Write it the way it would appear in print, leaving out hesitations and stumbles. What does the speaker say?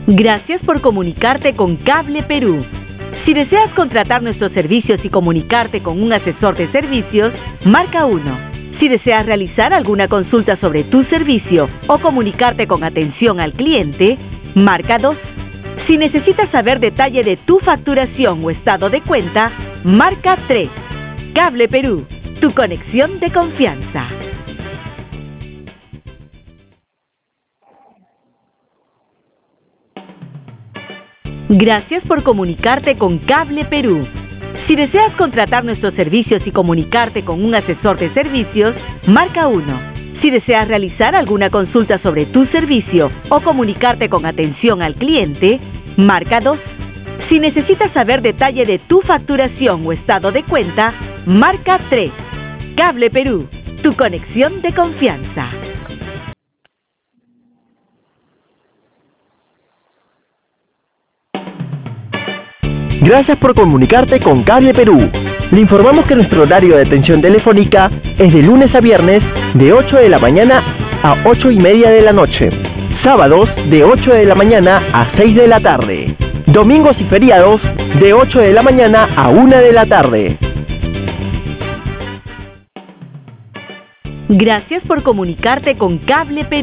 Gracias por comunicarte con Cable Perú. Si deseas contratar nuestros servicios y comunicarte con un asesor de servicios, marca 1. Si deseas realizar alguna consulta sobre tu servicio o comunicarte con atención al cliente, marca 2. Si necesitas saber detalle de tu facturación o estado de cuenta, marca 3. Cable Perú, tu conexión de confianza. Gracias por comunicarte con Cable Perú. Si deseas contratar nuestros servicios y comunicarte con un asesor de servicios, marca 1. Si deseas realizar alguna consulta sobre tu servicio o comunicarte con atención al cliente, marca 2. Si necesitas saber detalle de tu facturación o estado de cuenta, marca 3. Cable Perú, tu conexión de confianza. Gracias por comunicarte con Cable Perú. Le informamos que nuestro horario de atención telefónica es de lunes a viernes de 8 de la mañana a 8:30 de la noche. Sábados de 8 de la mañana a 6 de la tarde. Domingos y feriados de 8 de la mañana a 1 de la tarde. Gracias por comunicarte con Cable Perú.